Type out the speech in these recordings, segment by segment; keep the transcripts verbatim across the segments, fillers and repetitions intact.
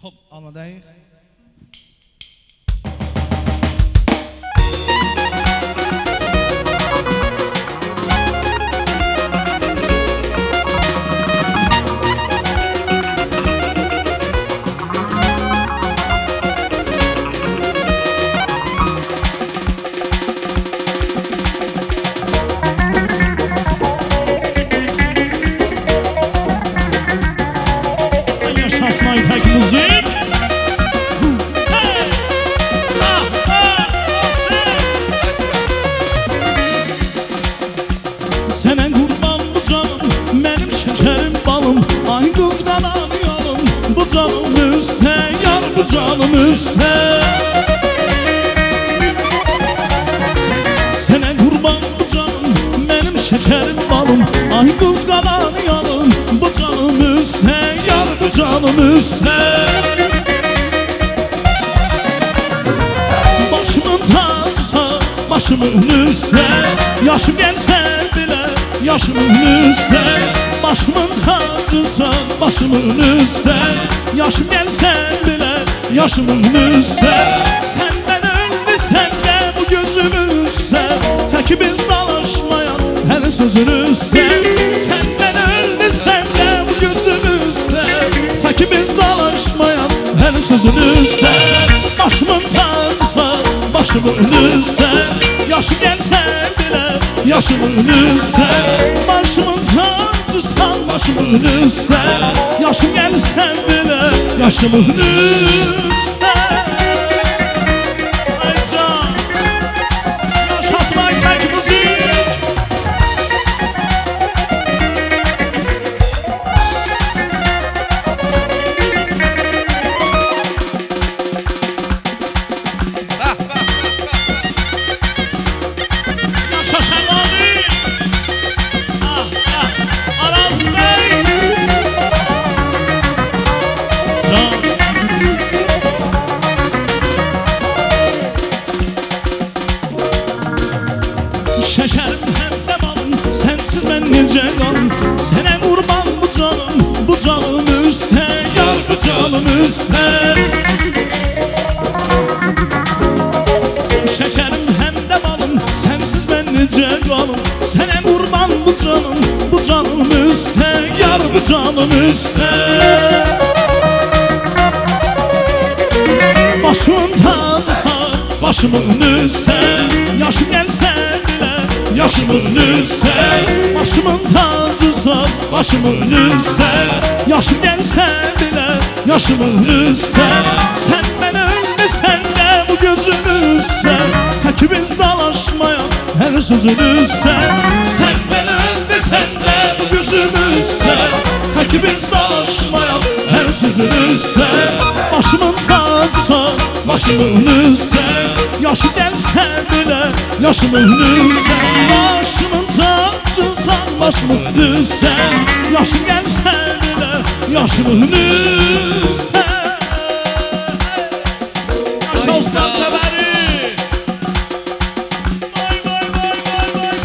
Hop, amadayıq. Müzik. Sənə qurban bu canım, mənim şəkərim balım. Ay qız qananıyalım, bu canım üstə, yar bu canım üstə. Sənə qurban bu canım, mənim şəkərim balım. Ay qız qananıyalım, bu canım üstə, yar bu canım üstə. Başımın tacısa, başımın üstə. Yaşım gəlsə bilə, yaşımın üstə. Başımın tacısa, başımın üstə. Yaşım gəlsə bilə, yaşımın üstə. Səndən ölmüsən də bu gözümün üstə. Təki biz dalaşmayan hər sözün üstə. Səndən ölmüsən də bu gözümün üstə. Təki biz dalaşmayan hər sözün üstə. Başımın tacısa, başımın üstə. Yaşım gəlsə bilə, yaşımın üstə. Başımın tacısan, başımın üstə. Yaşım gəlsə bilə, yaşımın üstə. Ay can, yaşasın Aytək müzik. Şekerim hem de balım, sensiz ben nece qalım. Sənə qurban bu canım, bu canım üstə, yar bu canım üstə. Şekerim hem de balım, sensiz ben nece qalım. Sənə qurban bu canım, bu canım üstə, yar bu canım üstə. Başımın tacısa, başımın üstə. Yaşım gəlsə yaşımın üstə. Başımın tacısa, başımın üstə. Yaşım gəlsə bilə, yaşımın üstə. Sən mənə ölməsən də bu gözüm üstə. Təki biz dalaşmayan hər sözün üstə. Sən mənə ölməsən də bu gözüm üstə. Təki biz dalaşmayan hər sözün üstə. Başımın tacısa, başımın üstə. Yaşım gəlsə bilə, yaşımın üstə. Başımın tacısan, başımın üstə. Yaşım gəlsə bilə, yaşımın üstə. Yaşa ustam sevəri. Vay vay vay vay vay.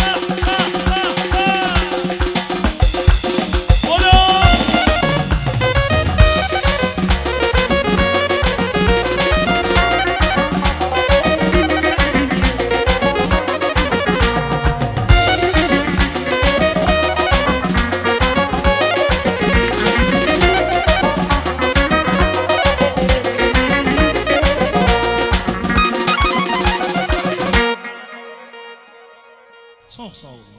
Ola. Çox sağ olun.